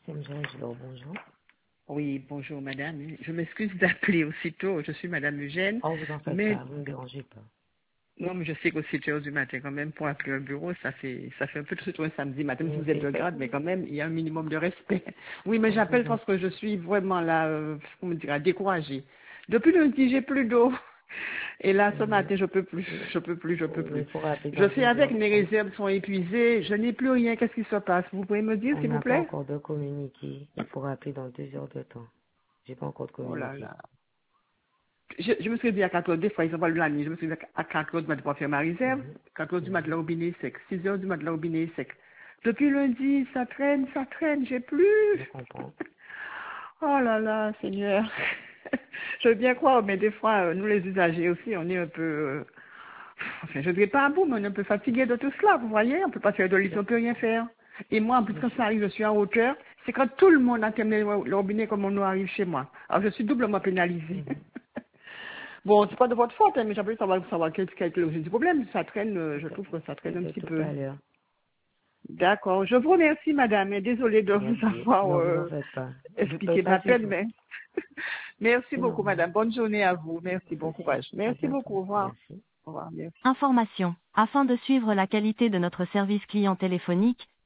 C'est Angelo, bonjour. Oui, bonjour madame. Je m'excuse d'appeler aussitôt. Je suis madame Eugène. Oh, vous en faites Mais pas, vous ne me dérangez pas. non, mais je sais qu'aux 7 heures du matin, quand même, pour appeler un bureau, ça fait un peu tout un samedi matin, même si Mais vous êtes c'est de fait. grade, mais quand même, il y a un minimum de respect. Oui, mais Oh, j'appelle vous en... parce que je suis vraiment là, comment dire, découragée. Depuis lundi, j'ai plus d'eau. Et là, ce Mhm. matin, je peux plus, je peux plus, je peux Oui, mais plus. il faut rappeler Je dans suis une avec, heure mes trente. réserves sont épuisées, je n'ai plus rien. Qu'est-ce qui se passe? Vous pouvez me dire, On s'il vous n'a pas plaît? encore de communiqué. Il faut rappeler dans 2 heures de temps. J'ai pas encore de Oh là communiqué. là. Je me suis dit à 4 heures, des fois, ils ont pas le la nuit. Je me suis dit à 4 heures du matin pour faire ma réserve. Mhm. 4 heures du matin, Mhm. le robinet est sec. 6 heures du matin, le robinet est sec. Depuis lundi, ça traîne, j'ai plus. Je comprends. Oh là là, Seigneur. Je veux bien croire, mais des fois, nous les usagers aussi, on est un peu, enfin, je ne dirais pas à bout, mais on est un peu fatigué de tout cela, vous voyez. On peut pas faire de lit, Je on peut rien comprends. faire. Et moi, en plus, Mais quand ça arrive, je suis en hauteur. C'est quand tout le monde a terminé le robinet comme on arrive chez moi. Alors, je suis doublement pénalisée. Mhm. Bon, c'est pas de votre faute, hein, mais j'ai envie de savoir quel est l'origine du problème. Ça traîne, je trouve que ça traîne un Peut-être petit tout peu. à l'heure. D'accord. Je vous remercie, madame, et désolée de vous Merci. avoir Non, vous en faites pas. Je peux expliqué pas ma sur peine, tout. mais merci C'est beaucoup, normal. madame. Bonne journée à vous. Pas Merci, de bon souci. courage. À Merci bientôt. beaucoup. Au revoir. Merci. Au revoir. Merci. Information. Afin de suivre la qualité de notre service client téléphonique,